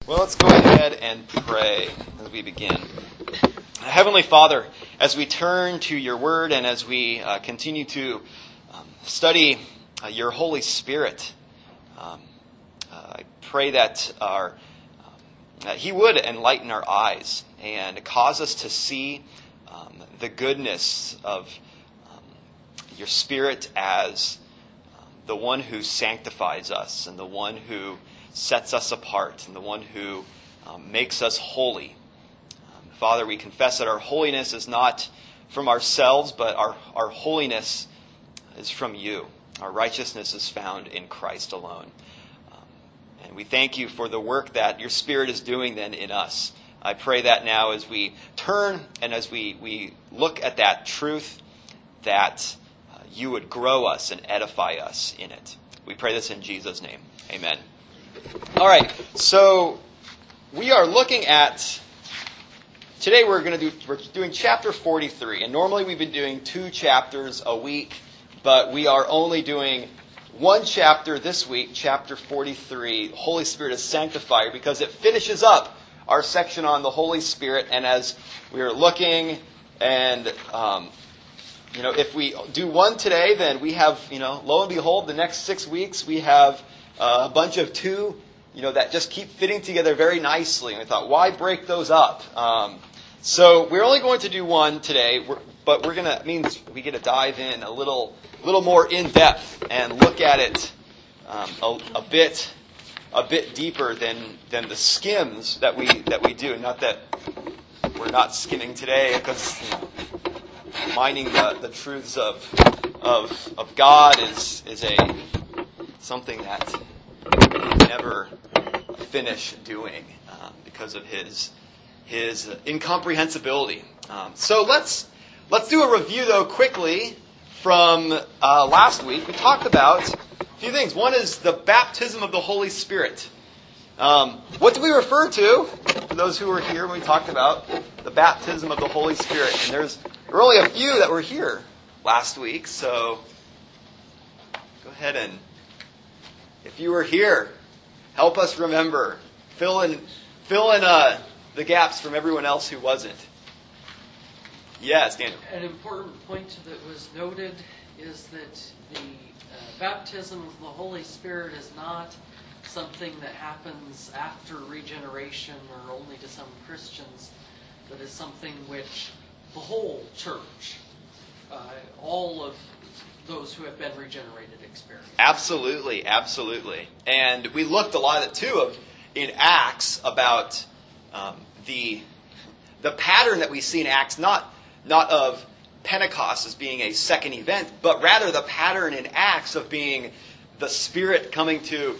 Well, let's go ahead and pray as we begin. Heavenly Father, as we turn to your word and as we continue to study your Holy Spirit, I pray that He would enlighten our eyes and cause us to see the goodness of your Spirit as the one who sanctifies us and the one who sets us apart and the one who makes us holy. Father, we confess that our holiness is not from ourselves, but our holiness is from you. Our righteousness is found in Christ alone. And we thank you for the work that your Spirit is doing then in us. I pray that now as we turn and as we look at that truth, that you would grow us and edify us in it. We pray this in Jesus' name. Amen. All right, so we are looking at, today we're doing chapter 43, and normally we've been doing 2 chapters a week, but we are only doing 1 chapter this week, chapter 43, Holy Spirit as Sanctifier, because it finishes up our section on the Holy Spirit, and as we are looking, and if we do 1 today, then we have, lo and behold, the next 6 weeks we have a bunch of 2, that just keep fitting together very nicely. And I thought, why break those up? So we're only going to do 1 today, but it means we get to dive in a little more in depth and look at it a bit deeper than the skims that we do. Not that we're not skimming today, because mining the truths of God is something that we never finish doing because of his incomprehensibility. So let's do a review though quickly from last week. We talked about a few things. One is the baptism of the Holy Spirit. What did we refer to? For those who were here when we talked about the baptism of the Holy Spirit, and there were only a few that were here last week, so go ahead and, if you were here, help us remember. Fill in the gaps from everyone else who wasn't. Yes, Daniel. An important point that was noted is that the baptism of the Holy Spirit is not something that happens after regeneration or only to some Christians, but is something which the whole church, all of those who have been regenerated experience. Absolutely. And we looked a lot at it too in Acts about the pattern that we see in Acts, not of Pentecost as being a second event, but rather the pattern in Acts of being the Spirit coming to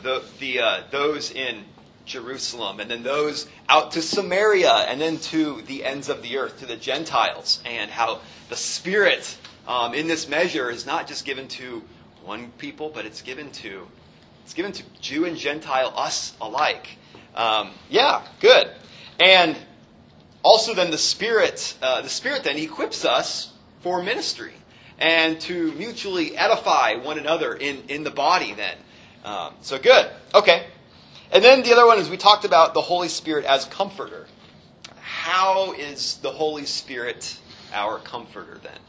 those in Jerusalem, and then those out to Samaria, and then to the ends of the earth, to the Gentiles, and how the Spirit in this measure is not just given to one people, but it's given to Jew and Gentile, us alike. Good. And also then the Spirit then equips us for ministry and to mutually edify one another in the body then. So good. Okay. And then the other one is we talked about the Holy Spirit as comforter. How is the Holy Spirit our comforter then?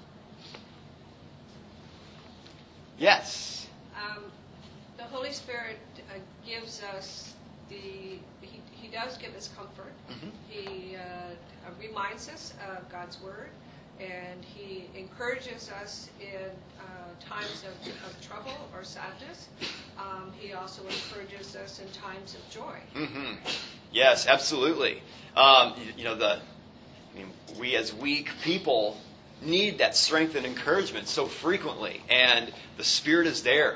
Yes. The Holy Spirit gives us He does give us comfort. Mm-hmm. He reminds us of God's Word, and He encourages us in times of trouble or sadness. He also encourages us in times of joy. Mm-hmm. Yes, absolutely. We as weak people need that strength and encouragement so frequently, and the Spirit is there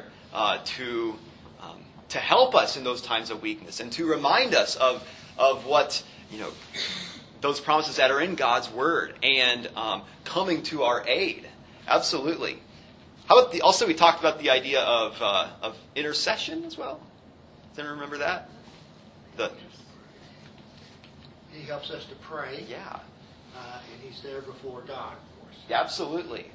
to help us in those times of weakness and to remind us of what those promises that are in God's Word and coming to our aid. Absolutely. How about also we talked about the idea of intercession as well. Does anyone remember that? He helps us to pray. Yeah. And He's there before God, of course. Absolutely.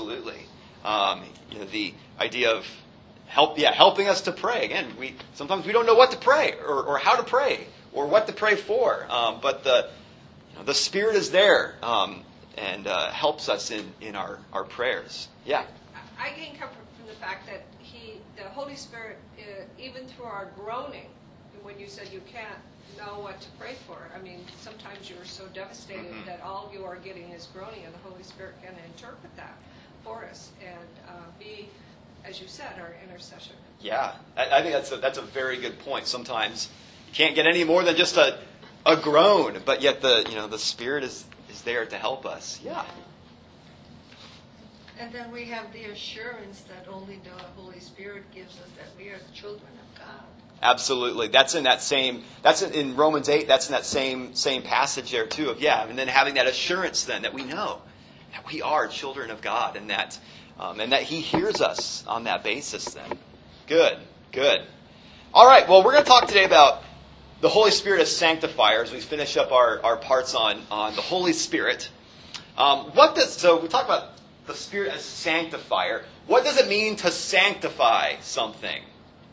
The idea of helping us to pray. Again, sometimes we don't know what to pray or how to pray. or what to pray for. But the Spirit is there and helps us in our prayers. Yeah. I gain comfort from the fact that the Holy Spirit, even through our groaning, when you said you can't know what to pray for, I mean, sometimes you're so devastated that all you are getting is groaning, and the Holy Spirit can interpret that for us and be, as you said, our intercession. Yeah, I think that's a very good point. Sometimes you can't get any more than just a groan, but yet the Spirit is there to help us. Yeah. And then we have the assurance that only the Holy Spirit gives us, that we are children of God. Absolutely. That's in Romans 8, that's in that same passage there too of, and then having that assurance then that we know that we are children of God and that He hears us on that basis then. Good. All right, well, we're going to talk today about the Holy Spirit as sanctifier as we finish up our parts on the Holy Spirit. So we talk about the Spirit as sanctifier. What does it mean to sanctify something?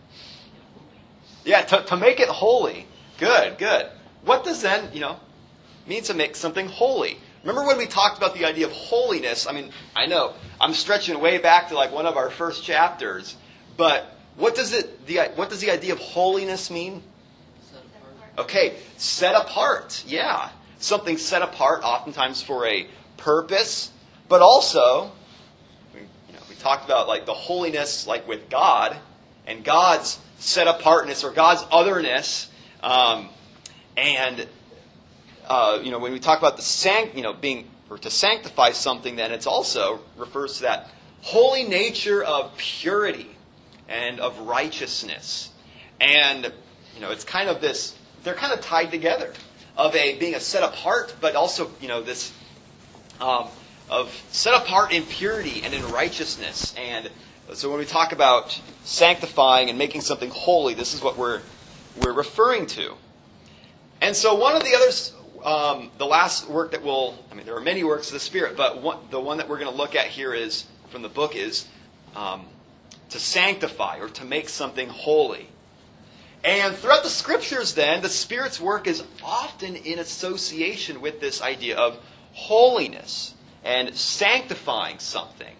Yeah, to make it holy. Good. What does then, mean to make something holy? Remember when we talked about the idea of holiness? I mean, I know I'm stretching way back to like one of our first chapters, but what does the idea of holiness mean? Set apart. Okay, set apart. Yeah, something set apart, oftentimes for a purpose, but also, we talked about like the holiness, like with God, and God's set apartness or God's otherness, when we talk about to sanctify something, then it's also refers to that holy nature of purity and of righteousness, and it's kind of this. They're kind of tied together of being a set apart, but also this of set apart in purity and in righteousness. And so when we talk about sanctifying and making something holy, this is what we're referring to. And so one of the others, the last work that there are many works of the Spirit, but the one that we're going to look at here is, from the book, is to sanctify or to make something holy. And throughout the Scriptures then, the Spirit's work is often in association with this idea of holiness and sanctifying something.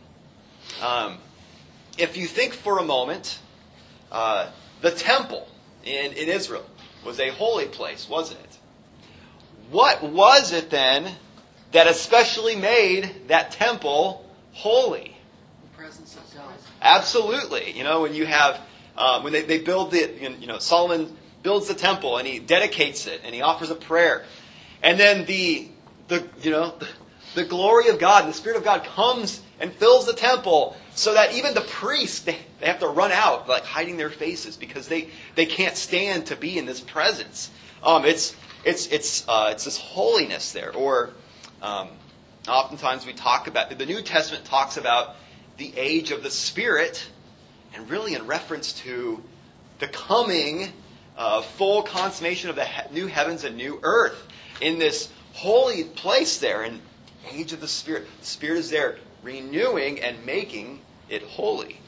If you think for a moment, the temple in Israel was a holy place, wasn't it? What was it then that especially made that temple holy? The presence of God. Absolutely. When you have, when they build Solomon builds the temple and he dedicates it and he offers a prayer. And then the glory of God and the Spirit of God comes and fills the temple so that even the priests, they have to run out, like hiding their faces because they can't stand to be in this presence. It's this holiness there. Or oftentimes we talk about, the New Testament talks about the age of the Spirit, and really in reference to the coming full consummation of the new heavens and new earth in this holy place there. And age of the Spirit. The Spirit is there renewing and making it holy.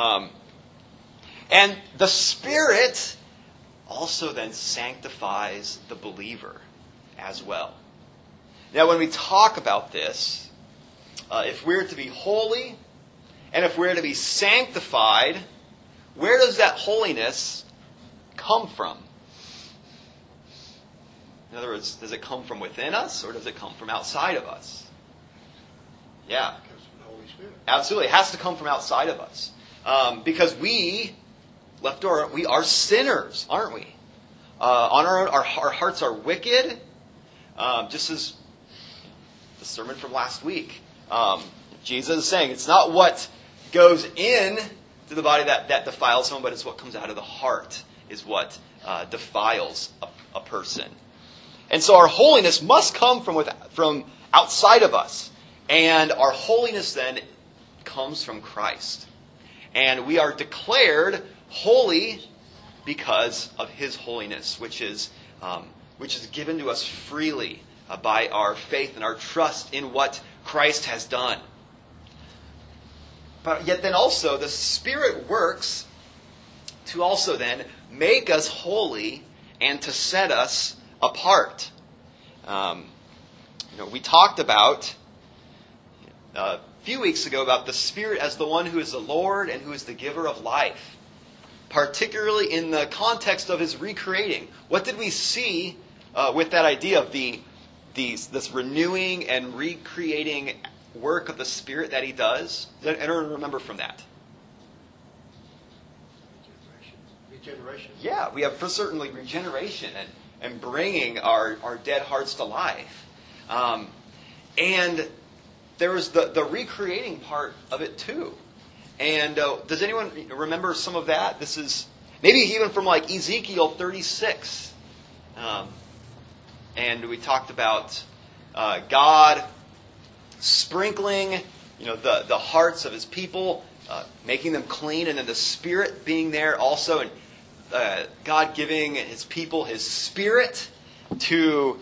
And the Spirit also then sanctifies the believer as well. Now when we talk about this, if we're to be holy and if we're to be sanctified, where does that holiness come from? In other words, does it come from within us or does it come from outside of us? Yeah. It comes from the Holy Spirit. Absolutely. It has to come from outside of us. Because we are sinners, aren't we? On our own, our hearts are wicked. Just as the sermon from last week. Jesus is saying it's not what goes in to the body that defiles someone, but it's what comes out of the heart is what defiles a person. And so our holiness must come from outside of us. And our holiness then comes from Christ. And we are declared holy because of His holiness, which is given to us freely by our faith and our trust in what Christ has done. But yet then also the Spirit works to also then make us holy and to set us apart. We talked about a few weeks ago about the Spirit as the one who is the Lord and who is the giver of life, particularly in the context of His recreating. What did we see with that idea of this renewing and recreating work of the Spirit that He does? Does anyone remember from that? Regeneration. Yeah, we have for certainly regeneration and bringing our dead hearts to life. And there was the recreating part of it too. And does anyone remember some of that? This is maybe even from like Ezekiel 36. And we talked about God sprinkling, the hearts of His people, making them clean, and then the Spirit being there also, and God giving His people His Spirit to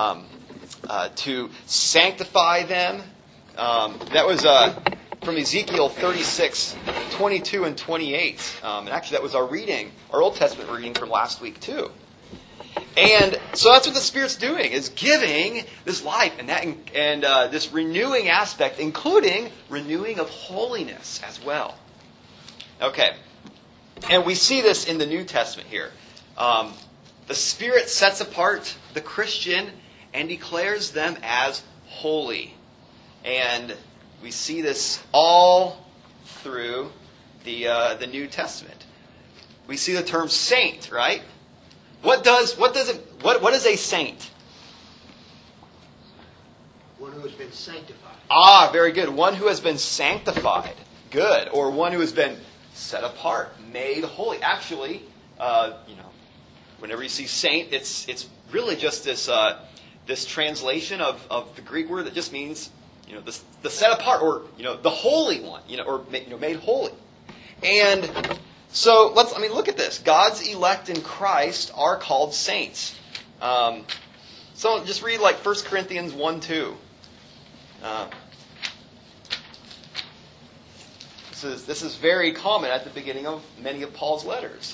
sanctify them. That was from Ezekiel 36, 22 and 28. And actually that was our Old Testament reading from last week too. And so that's what the Spirit's doing, is giving this life and this renewing aspect, including renewing of holiness as well. Okay. And we see this in the New Testament here. The Spirit sets apart the Christian and declares them as holy. And we see this all through the New Testament. We see the term saint, right? What is a saint? One who has been sanctified. Ah, very good. One who has been sanctified. Good. Or one who has been set apart, made holy. Actually, whenever you see saint, it's really just this translation of the Greek word that just means the set apart, or the holy one, or made holy. And so look at this. God's elect in Christ are called saints. So just read like 1 Corinthians 1:2. This is very common at the beginning of many of Paul's letters.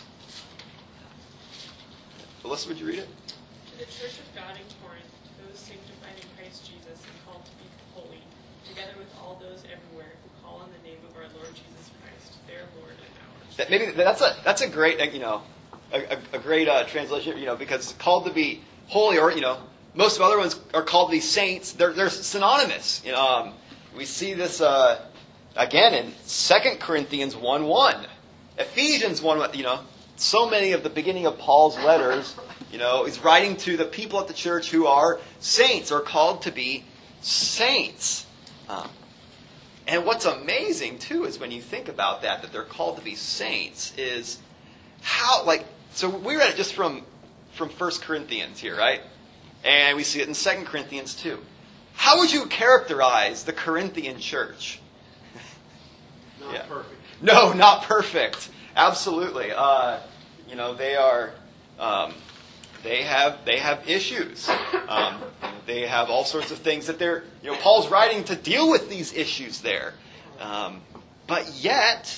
Alyssa, would you read it? To the church of God in Corinth, those sanctified in Christ Jesus and called to be holy, together with all those everywhere who call on the name of our Lord Jesus Christ, their Lord and ours. That's a great a great translation, because called to be holy, or most of other ones are called to be saints. They're synonymous. We see this again in 2 Corinthians 1:1, Ephesians 1:1. So many of the beginning of Paul's letters, he's writing to the people at the church who are saints, or called to be saints. And what's amazing too is when you think about that they're called to be saints, is how, so we read it just from 1 Corinthians here, right? And we see it in 2 Corinthians too. How would you characterize the Corinthian church? Not perfect. No, not perfect. Absolutely. They are. They have issues. They have all sorts of things that they're. Paul's writing to deal with these issues there, but yet,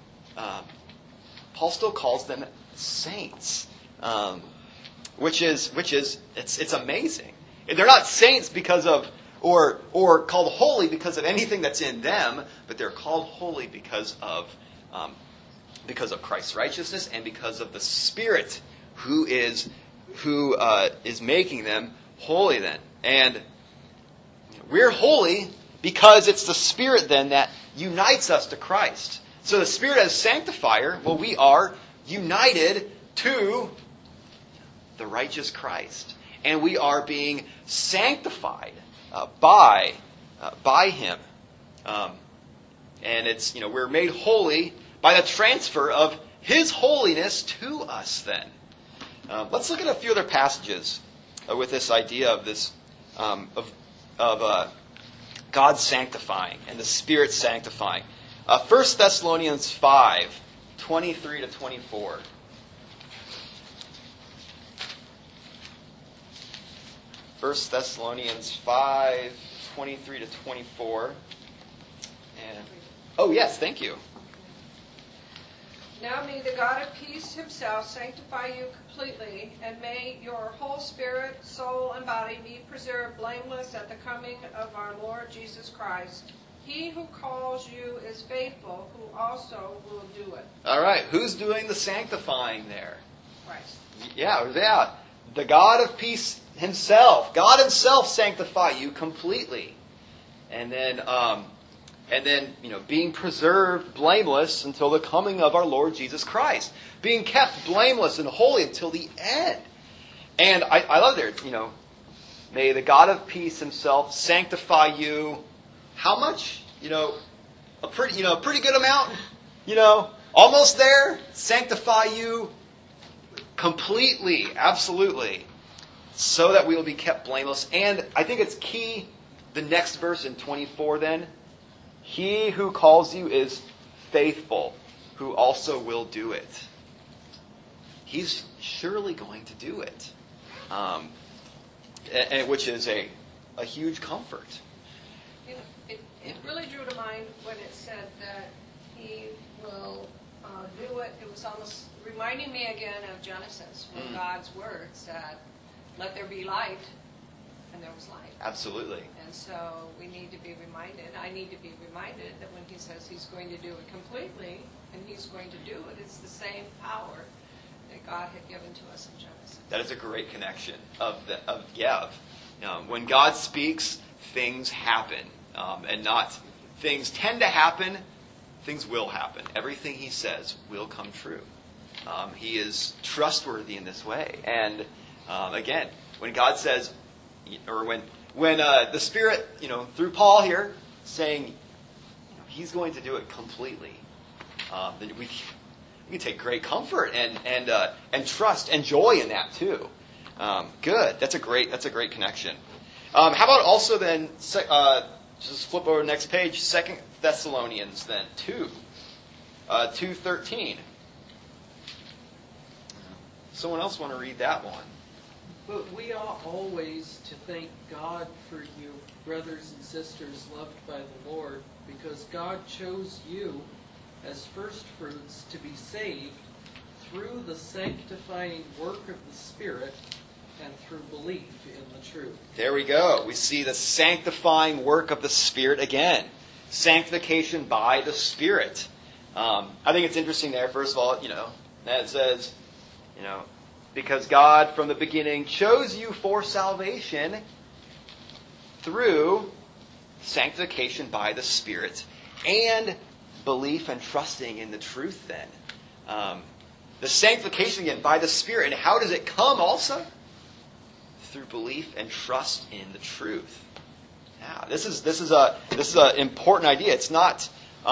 Paul still calls them saints, which is it's amazing. They're not saints because of or called holy because of anything that's in them, but they're called holy because of Christ's righteousness and because of the Spirit who is making them holy then. And we're holy because it's the Spirit then that unites us to Christ. So the Spirit as sanctifier, we are united to the righteous Christ. And we are being sanctified by Him. And it's, we're made holy by the transfer of His holiness to us then. Let's look at a few other passages with this idea of this, of God sanctifying and the Spirit sanctifying. 1 Thessalonians 5, 23 to 24. 1 Thessalonians 5, 23 to 24. And, oh, yes, thank you. Now may the God of peace himself sanctify you completely, and may your whole spirit, soul, and body be preserved blameless at the coming of our Lord Jesus Christ. He who calls you is faithful, who also will do it. All right, who's doing the sanctifying there? Christ. Yeah. The God of peace himself. God himself sanctify you completely. And then, being preserved blameless until the coming of our Lord Jesus Christ. Being kept blameless and holy until the end. And I love there, may the God of peace himself sanctify you. How much? A pretty good amount. Almost there. Sanctify you completely, absolutely, so that we will be kept blameless. And I think it's key, the next verse in 24 then. He who calls you is faithful, who also will do it. He's surely going to do it, which is a huge comfort. It really drew to mind when it said that he will do it. It was almost reminding me again of Genesis, when God's word said, "Let there be light," and there was light. Absolutely. And so we need to be reminded, I need to be reminded that when he says he's going to do it completely, and he's going to do it, it's the same power that God had given to us in Genesis. That is a great connection when God speaks, things happen. And not things tend to happen, things will happen. Everything he says will come true. He is trustworthy in this way. And again, when God says, or when the Spirit, through Paul here, saying he's going to do it completely, then we can take great comfort and trust and joy in that too. Good. That's a great connection. How about also then? Just flip over to the next page. 2 Thessalonians then 2:13. Someone else want to read that one? But we ought always to thank God for you, brothers and sisters loved by the Lord, because God chose you as firstfruits to be saved through the sanctifying work of the Spirit and through belief in the truth. There we go. We see the sanctifying work of the Spirit again. Sanctification by the Spirit. I think it's interesting there, first of all, that it says, because God from the beginning chose you for salvation through sanctification by the Spirit and belief and trusting in the truth then. The sanctification again by the Spirit. And how does it come also? Through belief and trust in the truth. Yeah, this is an important idea. It's not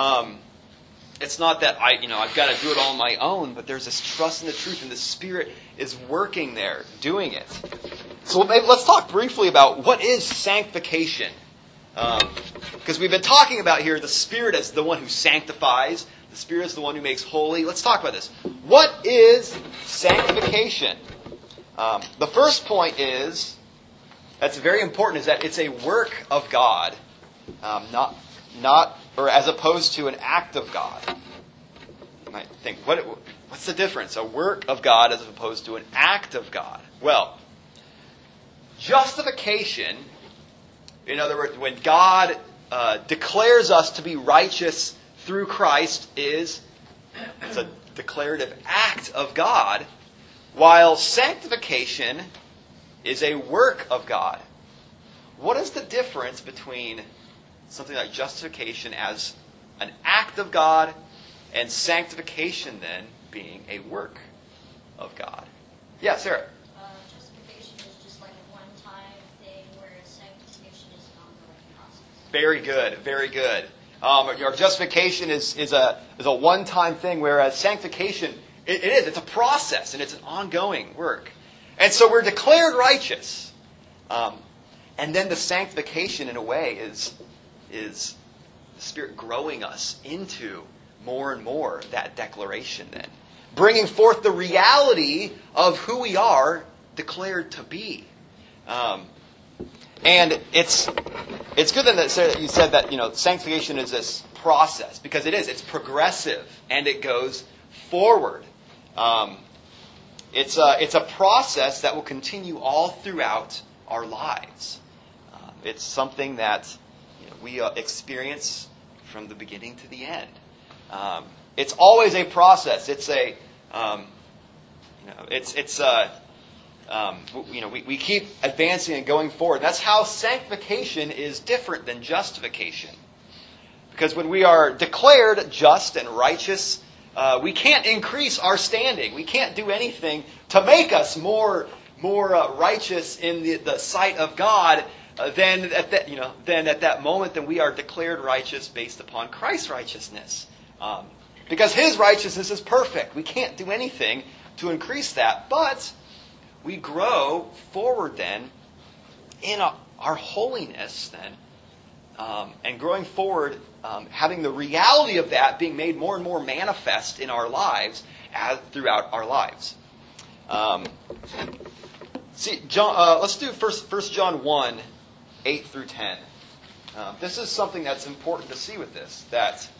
that I've got to do it all on my own, but there's this trust in the truth, and the Spirit is working there, doing it. So let's talk briefly about what is sanctification, because we've been talking about here the Spirit as the one who sanctifies, the Spirit is the one who makes holy. Let's talk about this. What is sanctification? The first point that's very important, is that it's a work of God, or as opposed to an act of God. You might think, what's the difference? A work of God as opposed to an act of God. Well, justification, in other words, when God declares us to be righteous through Christ, it's a declarative act of God, while sanctification is a work of God. What is the difference between something like justification as an act of God and sanctification then being a work of God? Yeah, Sarah. Justification is just like a one-time thing, whereas sanctification is an ongoing process. Very good, very good. Your justification is a one-time thing, whereas sanctification, it's a process and it's an ongoing work. And so we're declared righteous. And then the sanctification, in a way, is the Spirit growing us into more and more that declaration then. Bringing forth the reality of who we are declared to be. And it's good then that you said that, sanctification is this process, because it is. It's progressive, and it goes forward. It's a process that will continue all throughout our lives. It's something that we experience from the beginning to the end. It's always a process. It's a we keep advancing and going forward. That's how sanctification is different than justification. Because when we are declared just and righteous, we can't increase our standing. We can't do anything to make us more righteous in the sight of God than at that moment. Then we are declared righteous based upon Christ's righteousness, because His righteousness is perfect. We can't do anything to increase that, but we grow forward then in our holiness then, and growing forward, having the reality of that being made more and more manifest in our lives throughout our lives. Let's do 1 John 1, 8 through 10. This is something that's important to see with this, that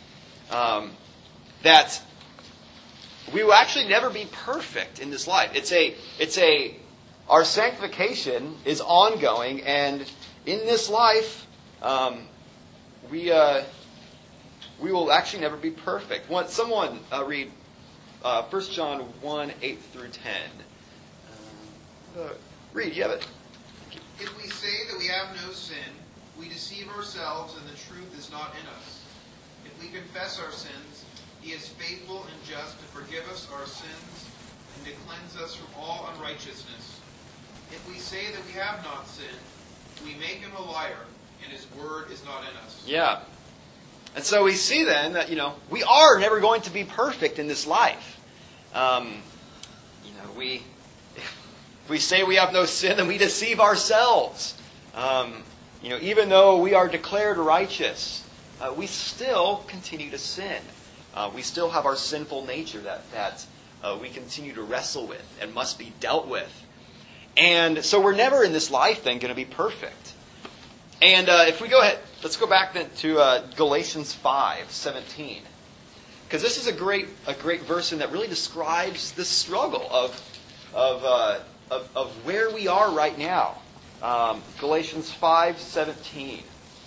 we will actually never be perfect in this life. Our sanctification is ongoing, and in this life, we will actually never be perfect. Someone read 1 John 1, 8 through 10. Read, you have it. If we say that we have no sin, we deceive ourselves and the truth is not in us. If we confess our sins, He is faithful and just to forgive us our sins and to cleanse us from all unrighteousness. If we say that we have not sinned, we make Him a liar, and His word is not in us. Yeah. And so we see then that, we are never going to be perfect in this life. If we say we have no sin, then we deceive ourselves. Even though we are declared righteous, we still continue to sin. We still have our sinful nature that we continue to wrestle with and must be dealt with. And so we're never in this life then going to be perfect. And if we go ahead, let's go back then to Galatians 5:17, because this is a great verse, and that really describes the struggle of where we are right now. Galatians 5:17.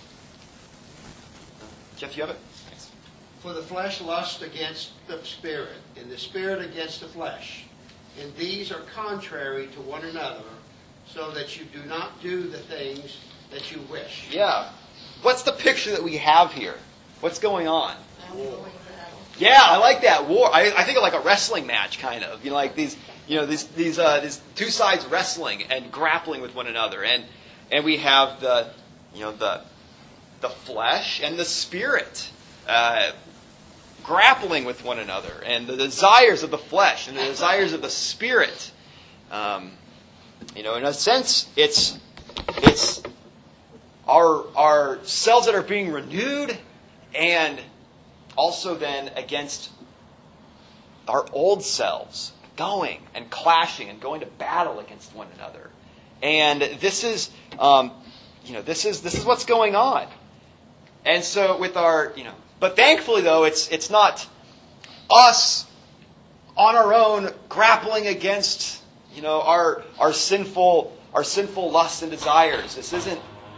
Jeff, you have it? Thanks. For the flesh lusts against the spirit, and the spirit against the flesh. And these are contrary to one another, so that you do not do the things that you wish. Yeah. What's the picture that we have here? What's going on? War. Yeah, I like that. War. I think of like a wrestling match, kind of. Like these two sides wrestling and grappling with one another, and we have the flesh and the spirit grappling with one another, and the desires of the flesh and the desires of the spirit. In a sense, it's our selves that are being renewed, and also then against our old selves going and clashing and going to battle against one another. And this is what's going on. And so with our, but thankfully though, it's not us on our own grappling against, our sinful lusts and desires. This isn't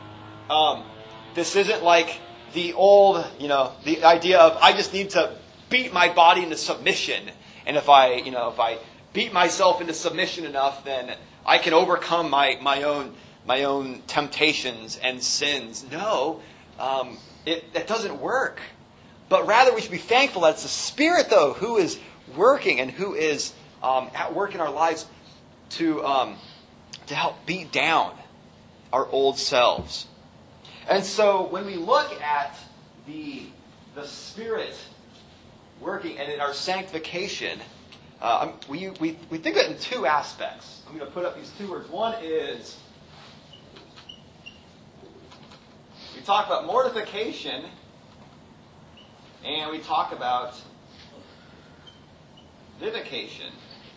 like the old, the idea of I just need to beat my body into submission, and if I beat myself into submission enough, then I can overcome my own temptations and sins. No, that doesn't work. But rather, we should be thankful that it's the Spirit, though, who is working and who is at work in our lives to help beat down our old selves. And so, when we look at the Spirit working and in our sanctification, we think of it in two aspects. I'm going to put up these two words. One is, we talk about mortification, and we talk about vivification.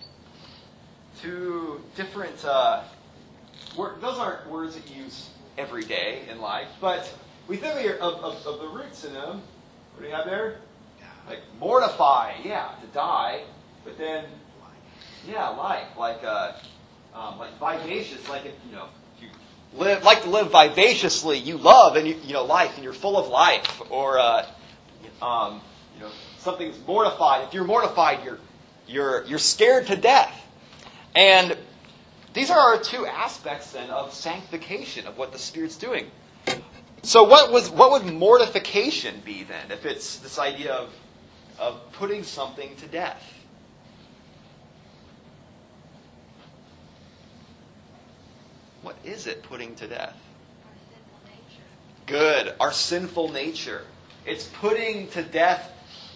Two different words. Those aren't words that you use every day in life, but we think of the roots in them. What do you have there? Like mortify, to die, but then, life, like vivacious, like if you like to live vivaciously, you love and life, and you're full of life, or something's mortified. If you're mortified, you're scared to death, and these are our two aspects then of sanctification, of what the Spirit's doing. So what would mortification be then, if it's this idea of putting something to death? What is it, putting to death? Our sinful nature. Good. Our sinful nature. It's putting to death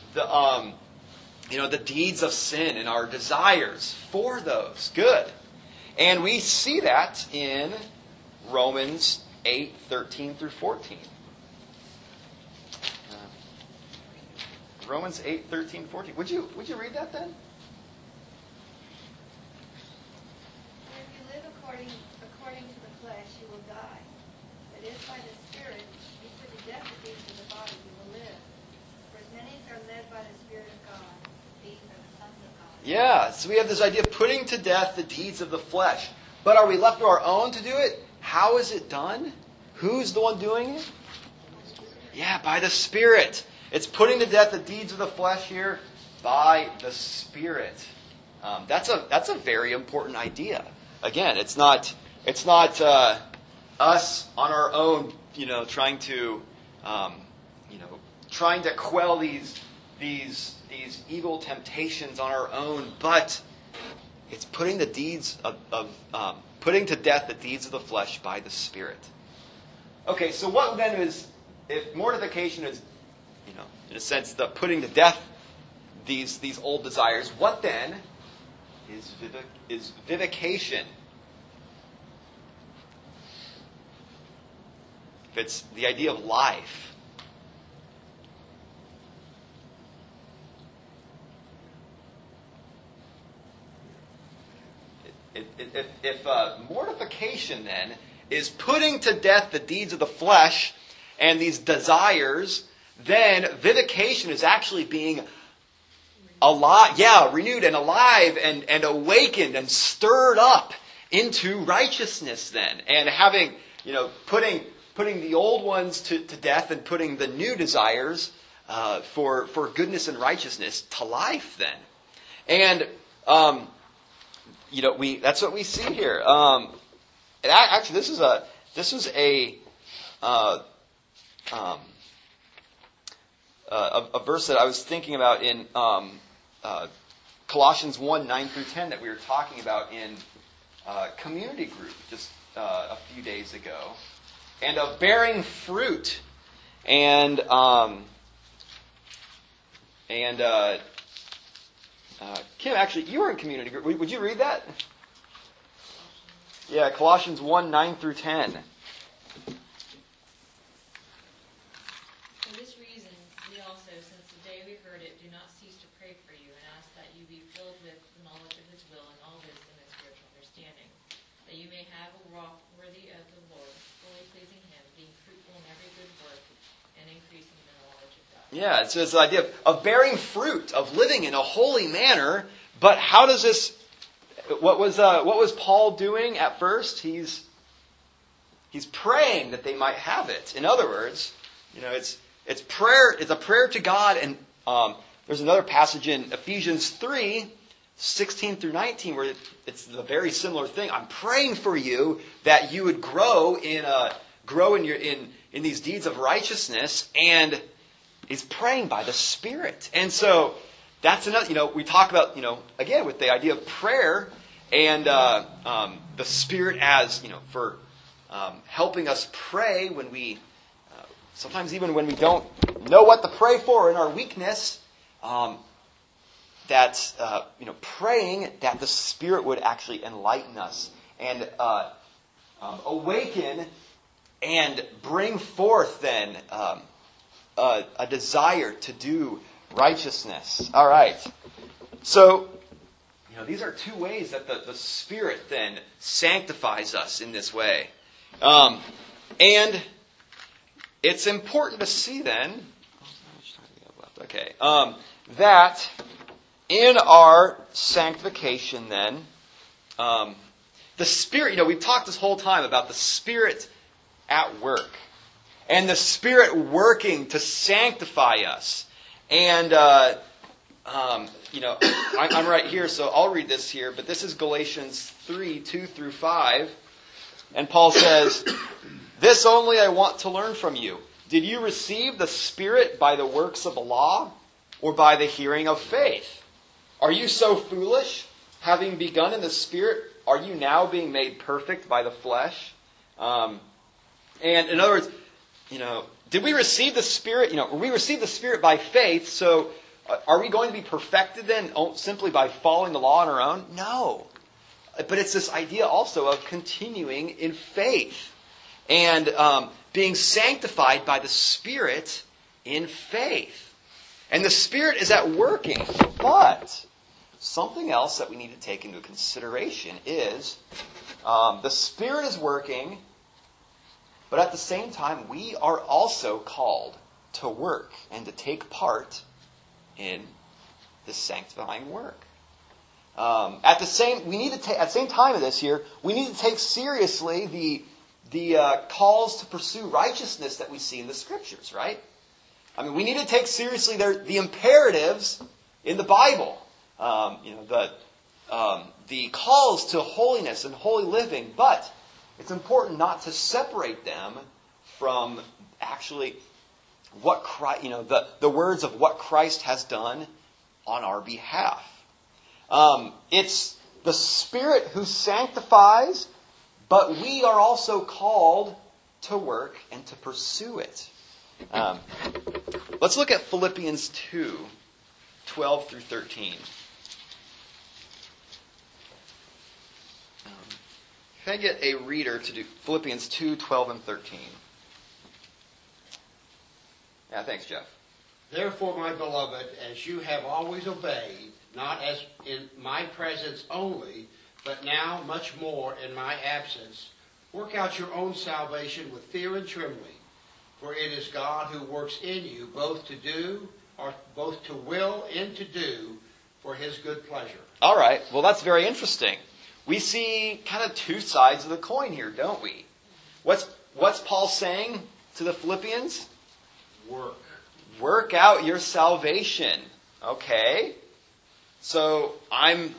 the deeds of sin and our desires for those. Good. And we see that in Romans 8:13 through 14. Romans 8:13, 14. Would you read that then? And if you live according to the flesh, you will die. But if by the Spirit you put to death the deeds of the body, you will live. For as many as are led by the Spirit of God, these are the sons of God. Yeah, so we have this idea of putting to death the deeds of the flesh. But are we left to our own to do it? How is it done? Who's the one doing it? Yeah, by the Spirit. It's putting to death the deeds of the flesh here by the Spirit. That's a very important idea. Again, it's not us on our own, trying to quell these evil temptations on our own, but it's putting the deeds putting to death the deeds of the flesh by the Spirit. Okay, so what then is, if mortification is, in a sense, the putting to death these old desires, what then is vivification? If it's the idea of life. If mortification then is putting to death the deeds of the flesh and these desires, then vivification is actually being alive, renewed and alive and awakened and stirred up into righteousness then. And having, putting the old ones to death and putting the new desires for goodness and righteousness to life then. And that's what we see here. And actually, this is a verse that I was thinking about in Colossians 1:9 through 10 that we were talking about in community group just a few days ago, and of bearing fruit, and Kim, actually, you were in community group. Would you read that? Yeah, Colossians 1:9 through 10. For this reason, we also, since the day we heard it, do not cease to pray for you and ask that you be filled with the knowledge of His will and all wisdom and spiritual understanding, that you may have a walk worthy of the Lord, fully pleasing Him, being fruitful in every good work and increasing in the knowledge of God. Yeah, it's this idea of bearing fruit, of living in a holy manner. But how does this? What was Paul doing at first? He's praying that they might have it. In other words, it's prayer. It's a prayer to God. And there's another passage in Ephesians 3:16 through 19 where it's the very similar thing. I'm praying for you that you would grow in these deeds of righteousness, and he's praying by the Spirit. And so that's another. We talk about again with the idea of prayer and the Spirit as for helping us pray when we sometimes even when we don't know what to pray for in our weakness. That praying that the Spirit would actually enlighten us and awaken and bring forth then a desire to do righteousness. All right. So, these are two ways that the Spirit then sanctifies us in this way. And it's important to see then. Okay. That in our sanctification then, the Spirit, we've talked this whole time about the Spirit at work. And the Spirit working to sanctify us. And, I'm right here, so I'll read this here. But this is Galatians 3, 2 through 5. And Paul says, "This only I want to learn from you. Did you receive the Spirit by the works of the law, or by the hearing of faith? Are you so foolish? Having begun in the Spirit, are you now being made perfect by the flesh?" And in other words, did we receive the Spirit? We received the Spirit by faith, so are we going to be perfected then simply by following the law on our own? No. But it's this idea also of continuing in faith and being sanctified by the Spirit in faith. And the Spirit is at working. But something else that we need to take into consideration is the Spirit is working, but at the same time, we are also called to work and to take part in the sanctifying work. At the same time of this here, we need to take seriously the calls to pursue righteousness that we see in the Scriptures, right? I mean, we need to take seriously the imperatives in the Bible. The calls to holiness and holy living, but it's important not to separate them from actually what Christ, the words of what Christ has done on our behalf. It's the Spirit who sanctifies, but we are also called to work and to pursue it. Let's look at Philippians 2, 12 through 13. Can I get a reader to do Philippians 2, 12 and 13? Yeah, thanks, Jeff. "Therefore, my beloved, as you have always obeyed, not as in my presence only, but now much more in my absence, work out your own salvation with fear and trembling. For it is God who works in you both to will and to do for His good pleasure." All right. Well, that's very interesting. We see kind of two sides of the coin here, don't we? What's Paul saying to the Philippians? Work out your salvation. Okay. So I'm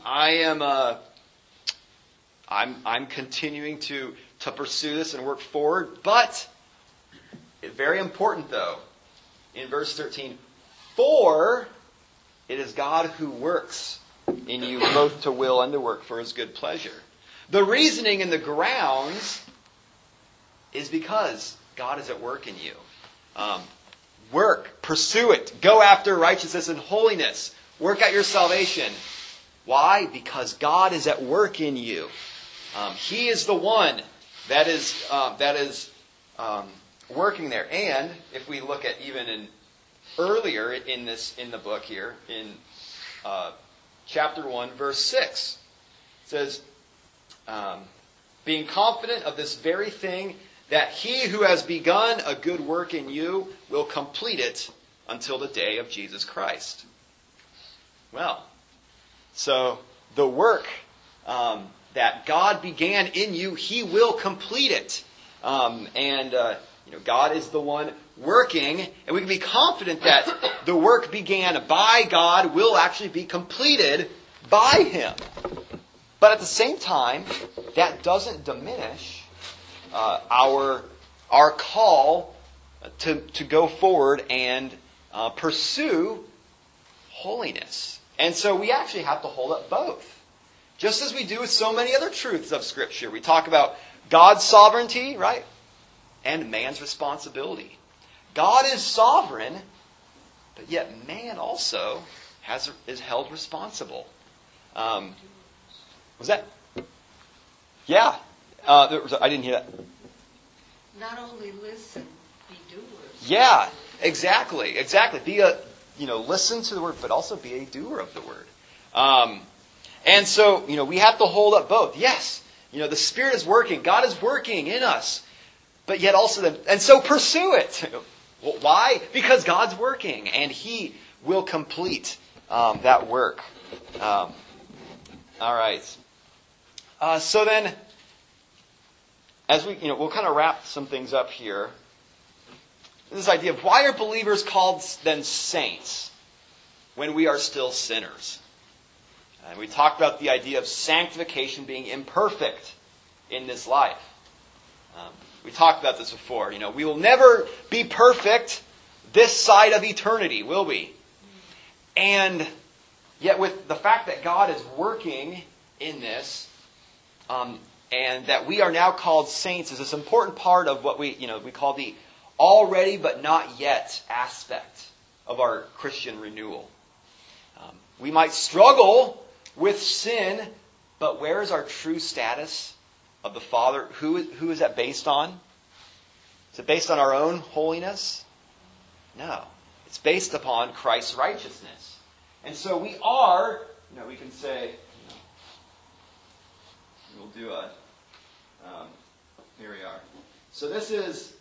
continuing to pursue this and work forward, but very important though, in verse 13, "For it is God who works in you both to will and to work for His good pleasure." The reasoning and the grounds is because God is at work in you. Work, pursue it, go after righteousness and holiness. Work out your salvation. Why? Because God is at work in you. He is the one that is working there. And if we look at even earlier in the book here, in chapter 1, verse 6, it says, "Being confident of this very thing, that He who has begun a good work in you will complete it until the day of Jesus Christ." Well, so the work that God began in you, He will complete it. God is the one working, and we can be confident that the work began by God will actually be completed by Him. But at the same time, that doesn't diminish our call to go forward and pursue holiness. And so we actually have to hold up both. Just as we do with so many other truths of Scripture. We talk about God's sovereignty, right? And man's responsibility. God is sovereign, but yet man also is held responsible. Was that? Yeah. I didn't hear that. Not only listen, be doers. Yeah, exactly. Be listen to the word, but also be a doer of the word. And so, we have to hold up both. Yes, the Spirit is working. God is working in us. But yet also, and so pursue it. Why? Because God's working, and He will complete that work. All right. So then, as we'll kind of wrap some things up here. This idea of why are believers called then saints when we are still sinners? And we talked about the idea of sanctification being imperfect in this life. We talked about this before. We will never be perfect this side of eternity, will we? And yet with the fact that God is working in this, and that we are now called saints is this important part of what we call the already but not yet aspect of our Christian renewal. We might struggle with sin, but where is our true status of the Father? Who is that based on? Is it based on our own holiness? No. It's based upon Christ's righteousness. And so we are, we can say, we'll do here we are. So this is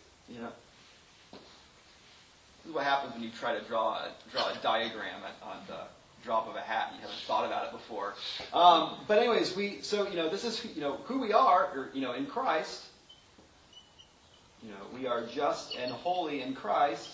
what happens when you try to draw a diagram on the drop of a hat. You haven't thought about it before. But anyways, this is who we are, in Christ. We are just and holy in Christ.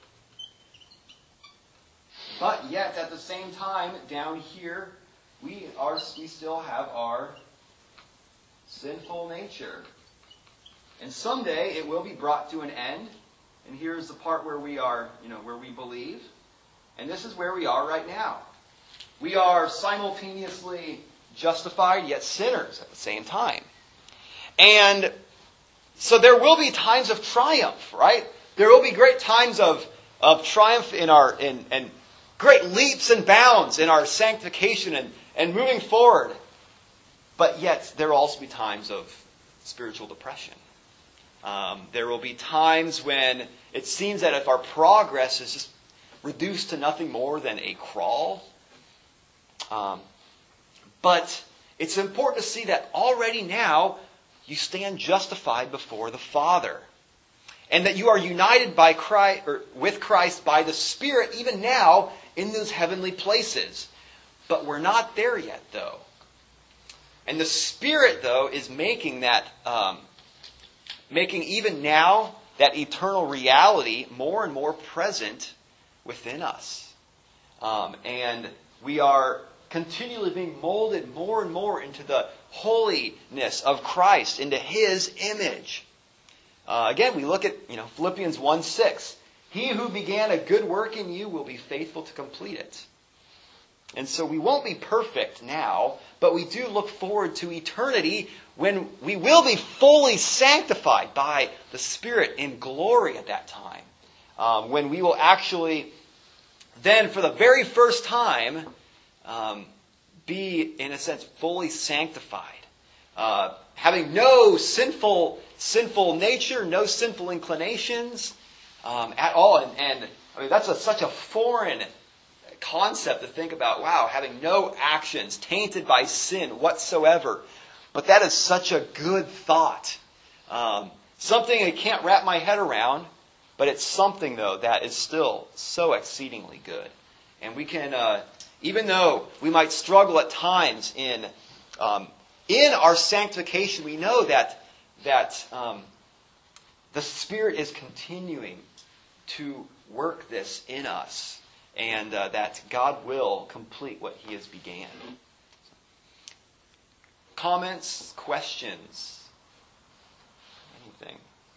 But yet at the same time, down here, we still have our sinful nature. And someday it will be brought to an end. And here's the part where we are, where we believe. And this is where we are right now. We are simultaneously justified yet sinners at the same time. And so there will be times of triumph, right? There will be great times of triumph and great leaps and bounds in our sanctification and moving forward. But yet there will also be times of spiritual depression. There will be times when it seems that if our progress is just reduced to nothing more than a crawl. But it's important to see that already now you stand justified before the Father. And that you are united by Christ, or with Christ by the Spirit even now in those heavenly places. But we're not there yet, though. And the Spirit, though, is making that, making even now that eternal reality more and more present within us. And we are continually being molded more and more into the holiness of Christ, into His image. Again, we look at Philippians 1:6. He who began a good work in you will be faithful to complete it. And so we won't be perfect now, but we do look forward to eternity when we will be fully sanctified by the Spirit in glory at that time. When we will actually then, for the very first time, be, in a sense, fully sanctified. Having no sinful nature, no sinful inclinations at all. And I mean, that's such a foreign concept to think about. Wow, having no actions tainted by sin whatsoever. But that is such a good thought. Something I can't wrap my head around, but it's something, though, that is still so exceedingly good. And we can, even though we might struggle at times in our sanctification, we know that the Spirit is continuing to work this in us, and that God will complete what He has began. Comments, questions, anything?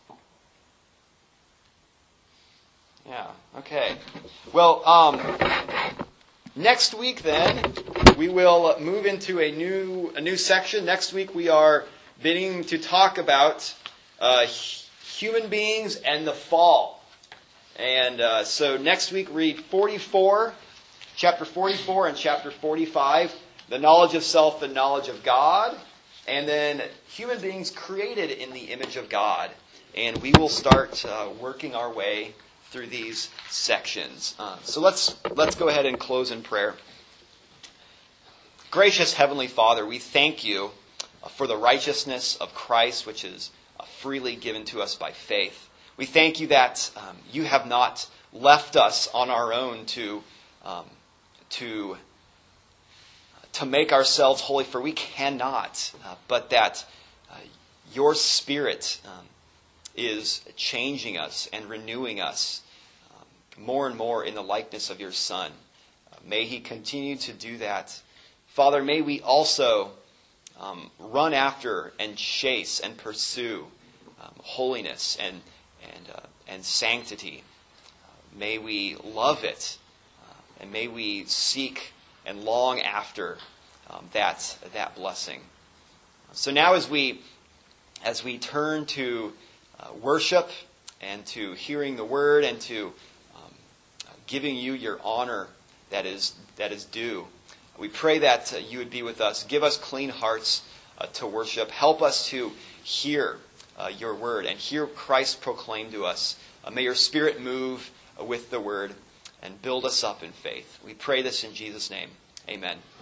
Yeah, okay. Well, next week then, we will move into a new section. Next week we are beginning to talk about human beings and the fall. And so next week read chapter 44 and chapter 45, the knowledge of self, the knowledge of God, and then human beings created in the image of God. And we will start working our way through these sections. So let's go ahead and close in prayer. Gracious Heavenly Father, we thank You for the righteousness of Christ, which is freely given to us by faith. We thank You that You have not left us on our own to to make ourselves holy, for we cannot, but that your Spirit is changing us and renewing us more and more in the likeness of your Son. May he continue to do that. Father, may we also run after and chase and pursue holiness and sanctity. May we love it, and may we seek and long after that blessing. So now, as we turn to worship and to hearing the word and to giving you your honor that is due, we pray that you would be with us. Give us clean hearts to worship. Help us to hear your word and hear Christ proclaimed to us. May your Spirit move with the word and build us up in faith. We pray this in Jesus' name. Amen.